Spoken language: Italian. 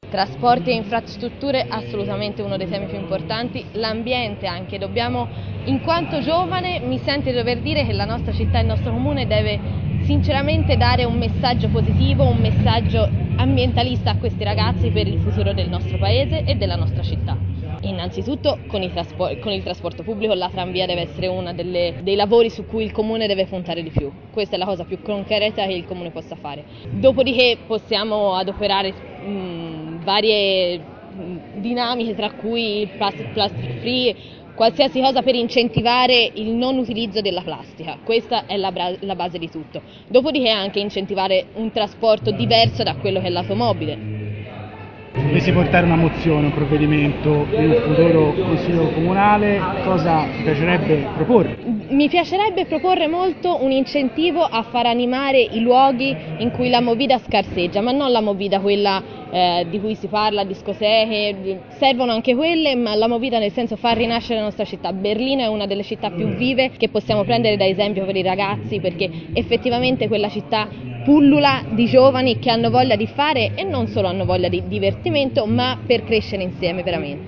Trasporti e infrastrutture assolutamente uno dei temi più importanti, l'ambiente anche, in quanto giovane mi sento di dover dire che la nostra città, il nostro comune deve sinceramente dare un messaggio positivo, un messaggio ambientalista a questi ragazzi per il futuro del nostro paese e della nostra città. Innanzitutto con il trasporto pubblico la tranvia deve essere uno dei lavori su cui il comune deve puntare di più, questa è la cosa più concreta che il comune possa fare. Dopodiché possiamo adoperare varie dinamiche tra cui il plastic free, qualsiasi cosa per incentivare il non utilizzo della plastica, questa è la base di tutto. Dopodiché anche incentivare un trasporto diverso da quello che è l'automobile. Se dovessi portare una mozione, un provvedimento in un futuro consiglio comunale, cosa ti piacerebbe proporre? Mi piacerebbe proporre molto un incentivo a far animare i luoghi in cui la movida scarseggia, ma non la movida quella di cui si parla, discoteche, servono anche quelle, ma la movida nel senso far rinascere la nostra città. Berlino è una delle città più vive che possiamo prendere da esempio per i ragazzi, perché effettivamente quella città pullula di giovani che hanno voglia di fare e non solo hanno voglia di divertimento, ma per crescere insieme veramente.